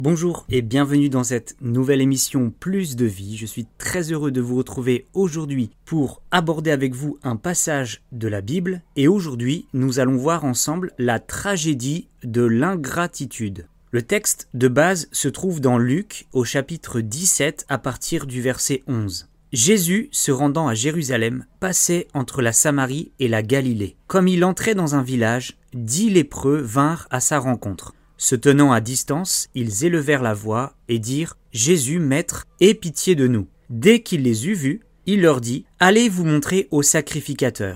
Bonjour et bienvenue dans cette nouvelle émission Plus de vie. Je suis très heureux de vous retrouver aujourd'hui pour aborder avec vous un passage de la Bible. Et aujourd'hui, nous allons voir ensemble la tragédie de l'ingratitude. Le texte de base se trouve dans Luc au chapitre 17 à partir du verset 11. Jésus, se rendant à Jérusalem, passait entre la Samarie et la Galilée. Comme il entrait dans un village, 10 lépreux vinrent à sa rencontre. Se tenant à distance, ils élevèrent la voix et dirent « Jésus, Maître, aie pitié de nous ». Dès qu'il les eut vus, il leur dit « Allez vous montrer au sacrificateur ».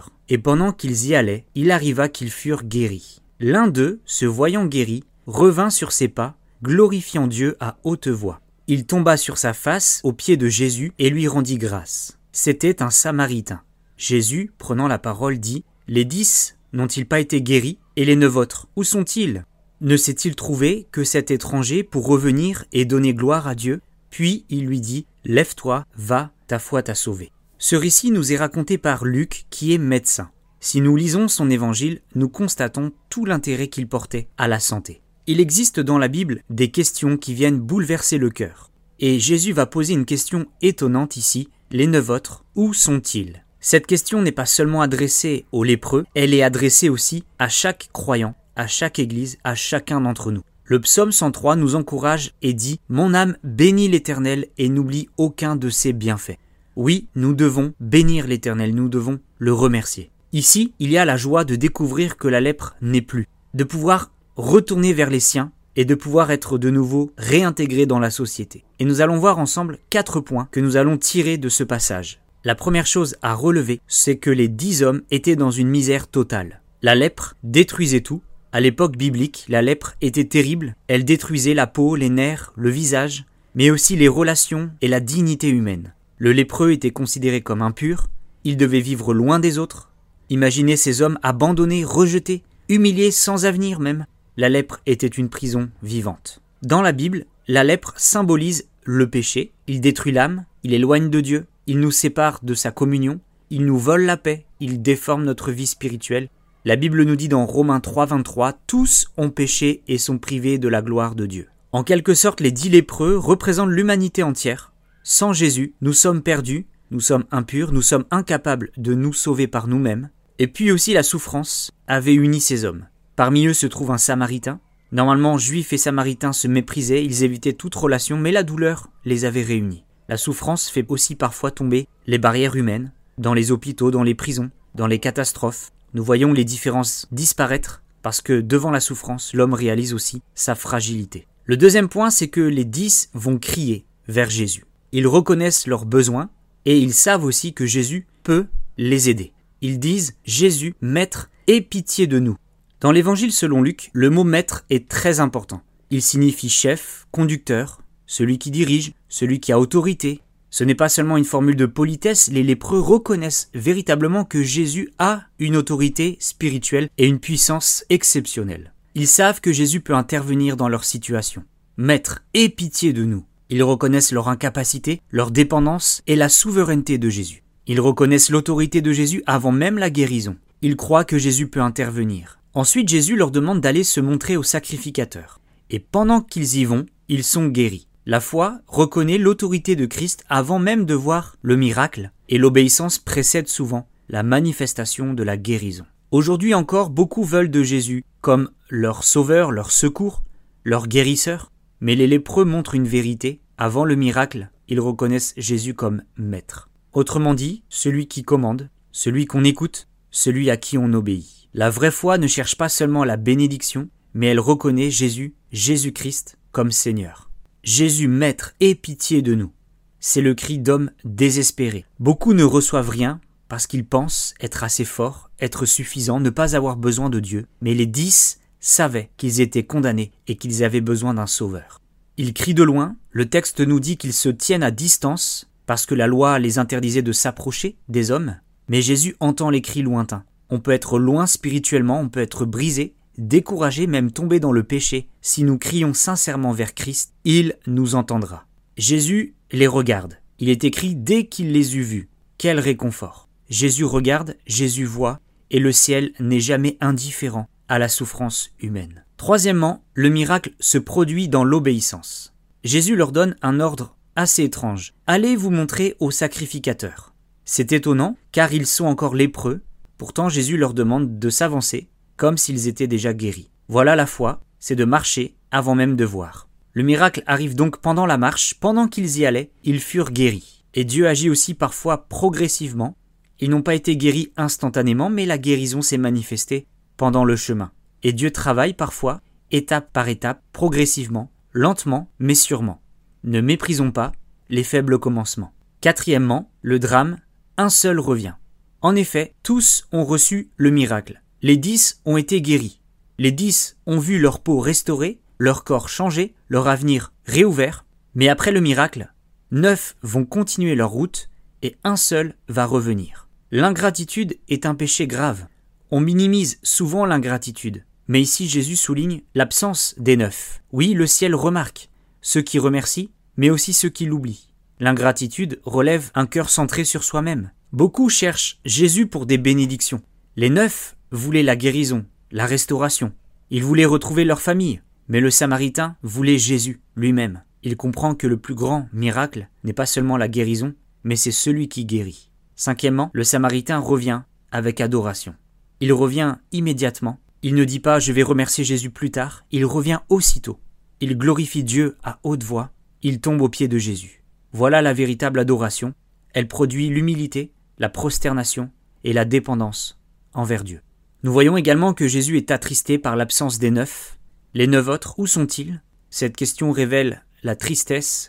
Et pendant qu'ils y allaient, il arriva qu'ils furent guéris. L'un d'eux, se voyant guéri, revint sur ses pas, glorifiant Dieu à haute voix. Il tomba sur sa face aux pieds de Jésus et lui rendit grâce. C'était un Samaritain. Jésus, prenant la parole, dit « Les 10 n'ont-ils pas été guéris? Et les 9 autres, où sont-ils ? Ne s'est-il trouvé que cet étranger pour revenir et donner gloire à Dieu? Puis il lui dit « Lève-toi, va, ta foi t'a sauvé ». Ce récit nous est raconté par Luc qui est médecin. Si nous lisons son évangile, nous constatons tout l'intérêt qu'il portait à la santé. Il existe dans la Bible des questions qui viennent bouleverser le cœur. Et Jésus va poser une question étonnante ici, les 9 autres, où sont-ils? Cette question n'est pas seulement adressée aux lépreux, elle est adressée aussi à chaque croyant, à chaque église, à chacun d'entre nous. Le psaume 103 nous encourage et dit « Mon âme bénit l'Éternel et n'oublie aucun de ses bienfaits ». Oui, nous devons bénir l'Éternel, nous devons le remercier. Ici, il y a la joie de découvrir que la lèpre n'est plus, de pouvoir retourner vers les siens et de pouvoir être de nouveau réintégré dans la société. Et nous allons voir ensemble 4 points que nous allons tirer de ce passage. La première chose à relever, c'est que les 10 hommes étaient dans une misère totale. La lèpre détruisait tout. À l'époque biblique, la lèpre était terrible. Elle détruisait la peau, les nerfs, le visage, mais aussi les relations et la dignité humaine. Le lépreux était considéré comme impur. Il devait vivre loin des autres. Imaginez ces hommes abandonnés, rejetés, humiliés, sans avenir même. La lèpre était une prison vivante. Dans la Bible, la lèpre symbolise le péché. Il détruit l'âme, il éloigne de Dieu, il nous sépare de sa communion, il nous vole la paix, il déforme notre vie spirituelle. La Bible nous dit dans Romains 3,23 « Tous ont péché et sont privés de la gloire de Dieu ». En quelque sorte, les 10 lépreux représentent l'humanité entière. Sans Jésus, nous sommes perdus, nous sommes impurs, nous sommes incapables de nous sauver par nous-mêmes. Et puis aussi la souffrance avait uni ces hommes. Parmi eux se trouve un Samaritain. Normalement, Juifs et Samaritains se méprisaient, ils évitaient toute relation, mais la douleur les avait réunis. La souffrance fait aussi parfois tomber les barrières humaines, dans les hôpitaux, dans les prisons, dans les catastrophes. Nous voyons les différences disparaître parce que devant la souffrance, l'homme réalise aussi sa fragilité. Le deuxième point, c'est que les 10 vont crier vers Jésus. Ils reconnaissent leurs besoins et ils savent aussi que Jésus peut les aider. Ils disent « Jésus, Maître, aie pitié de nous ». Dans l'évangile selon Luc, le mot « maître » est très important. Il signifie chef, conducteur, celui qui dirige, celui qui a autorité. Ce n'est pas seulement une formule de politesse, les lépreux reconnaissent véritablement que Jésus a une autorité spirituelle et une puissance exceptionnelle. Ils savent que Jésus peut intervenir dans leur situation. Maître, aie pitié de nous. Ils reconnaissent leur incapacité, leur dépendance et la souveraineté de Jésus. Ils reconnaissent l'autorité de Jésus avant même la guérison. Ils croient que Jésus peut intervenir. Ensuite, Jésus leur demande d'aller se montrer au sacrificateur. Et pendant qu'ils y vont, ils sont guéris. La foi reconnaît l'autorité de Christ avant même de voir le miracle, et l'obéissance précède souvent la manifestation de la guérison. Aujourd'hui encore, beaucoup veulent de Jésus comme leur sauveur, leur secours, leur guérisseur, mais les lépreux montrent une vérité. Avant le miracle, ils reconnaissent Jésus comme maître. Autrement dit, celui qui commande, celui qu'on écoute, celui à qui on obéit. La vraie foi ne cherche pas seulement la bénédiction, mais elle reconnaît Jésus, Jésus-Christ, comme Seigneur. Jésus, Maître, aie pitié de nous. C'est le cri d'hommes désespérés. Beaucoup ne reçoivent rien parce qu'ils pensent être assez forts, être suffisants, ne pas avoir besoin de Dieu. Mais les 10 savaient qu'ils étaient condamnés et qu'ils avaient besoin d'un sauveur. Ils crient de loin. Le texte nous dit qu'ils se tiennent à distance parce que la loi les interdisait de s'approcher des hommes. Mais Jésus entend les cris lointains. On peut être loin spirituellement, on peut être brisé, découragé, même tomber dans le péché. Si nous crions sincèrement vers Christ, il nous entendra. Jésus les regarde. Il est écrit dès qu'il les eut vus. Quel réconfort! Jésus regarde, Jésus voit, et le ciel n'est jamais indifférent à la souffrance humaine. Troisièmement, le miracle se produit dans l'obéissance. Jésus leur donne un ordre assez étrange. Allez vous montrer aux sacrificateurs. C'est étonnant car ils sont encore lépreux. Pourtant Jésus leur demande de s'avancer comme s'ils étaient déjà guéris. Voilà la foi, c'est de marcher avant même de voir. Le miracle arrive donc pendant la marche, pendant qu'ils y allaient, ils furent guéris. Et Dieu agit aussi parfois progressivement. Ils n'ont pas été guéris instantanément, mais la guérison s'est manifestée pendant le chemin. Et Dieu travaille parfois, étape par étape, progressivement, lentement, mais sûrement. Ne méprisons pas les faibles commencements. Quatrièmement, le drame, un seul revient. En effet, tous ont reçu le miracle. Les 10 ont été guéris. Les 10 ont vu leur peau restaurée, leur corps changé, leur avenir réouvert. Mais après le miracle, 9 vont continuer leur route et un seul va revenir. L'ingratitude est un péché grave. On minimise souvent l'ingratitude. Mais ici, Jésus souligne l'absence des 9. Oui, le ciel remarque ceux qui remercient, mais aussi ceux qui l'oublient. L'ingratitude relève un cœur centré sur soi-même. Beaucoup cherchent Jésus pour des bénédictions. Les 9 voulaient la guérison, la restauration. Ils voulaient retrouver leur famille. Mais le Samaritain voulait Jésus lui-même. Il comprend que le plus grand miracle n'est pas seulement la guérison, mais c'est celui qui guérit. Cinquièmement, le Samaritain revient avec adoration. Il revient immédiatement. Il ne dit pas « je vais remercier Jésus plus tard », il revient aussitôt. Il glorifie Dieu à haute voix, il tombe aux pieds de Jésus. Voilà la véritable adoration. Elle produit l'humilité, la prosternation et la dépendance envers Dieu. Nous voyons également que Jésus est attristé par l'absence des 9. Les 9 autres, où sont-ils ? Cette question révèle la tristesse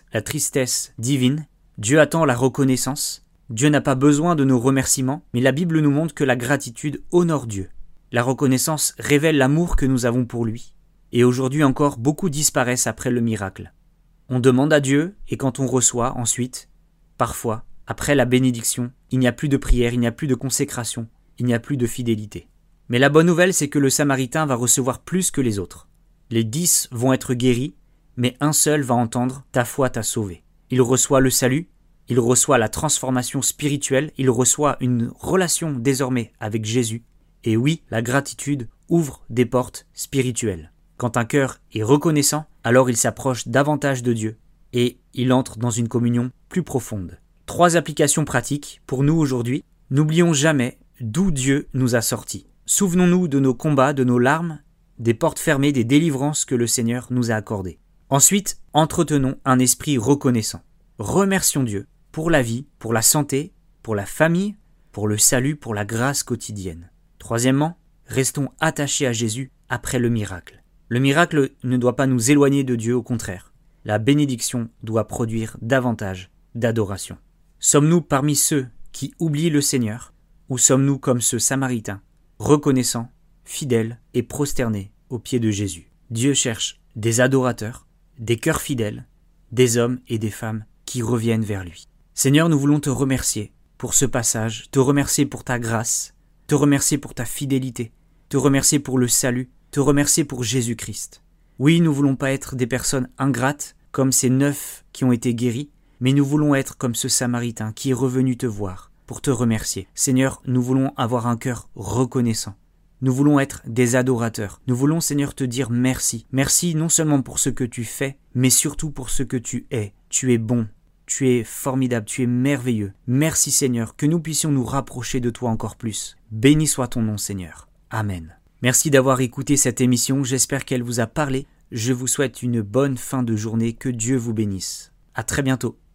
divine. Dieu attend la reconnaissance. Dieu n'a pas besoin de nos remerciements, mais la Bible nous montre que la gratitude honore Dieu. La reconnaissance révèle l'amour que nous avons pour lui. Et aujourd'hui encore, beaucoup disparaissent après le miracle. On demande à Dieu, et quand on reçoit ensuite, parfois, après la bénédiction, il n'y a plus de prière, il n'y a plus de consécration, il n'y a plus de fidélité. Mais la bonne nouvelle, c'est que le Samaritain va recevoir plus que les autres. Les 10 vont être guéris, mais un seul va entendre « ta foi t'a sauvé ». Il reçoit le salut, il reçoit la transformation spirituelle, il reçoit une relation désormais avec Jésus. Et oui, la gratitude ouvre des portes spirituelles. Quand un cœur est reconnaissant, alors il s'approche davantage de Dieu et il entre dans une communion plus profonde. 3 applications pratiques pour nous aujourd'hui. N'oublions jamais d'où Dieu nous a sortis. Souvenons-nous de nos combats, de nos larmes, des portes fermées, des délivrances que le Seigneur nous a accordées. Ensuite, entretenons un esprit reconnaissant. Remercions Dieu pour la vie, pour la santé, pour la famille, pour le salut, pour la grâce quotidienne. Troisièmement, restons attachés à Jésus après le miracle. Le miracle ne doit pas nous éloigner de Dieu, au contraire. La bénédiction doit produire davantage d'adoration. Sommes-nous parmi ceux qui oublient le Seigneur, ou sommes-nous comme ce Samaritain, reconnaissants, fidèles et prosternés aux pieds de Jésus ? Dieu cherche des adorateurs, des cœurs fidèles, des hommes et des femmes qui reviennent vers lui. Seigneur, nous voulons te remercier pour ce passage, te remercier pour ta grâce, te remercier pour ta fidélité, te remercier pour le salut, te remercier pour Jésus-Christ. Oui, nous ne voulons pas être des personnes ingrates comme ces 9 qui ont été guéris, mais nous voulons être comme ce Samaritain qui est revenu te voir pour te remercier. Seigneur, nous voulons avoir un cœur reconnaissant. Nous voulons être des adorateurs. Nous voulons, Seigneur, te dire merci. Merci non seulement pour ce que tu fais, mais surtout pour ce que tu es. Tu es bon, tu es formidable, tu es merveilleux. Merci, Seigneur, que nous puissions nous rapprocher de toi encore plus. Béni soit ton nom, Seigneur. Amen. Merci d'avoir écouté cette émission. J'espère qu'elle vous a parlé. Je vous souhaite une bonne fin de journée. Que Dieu vous bénisse. À très bientôt.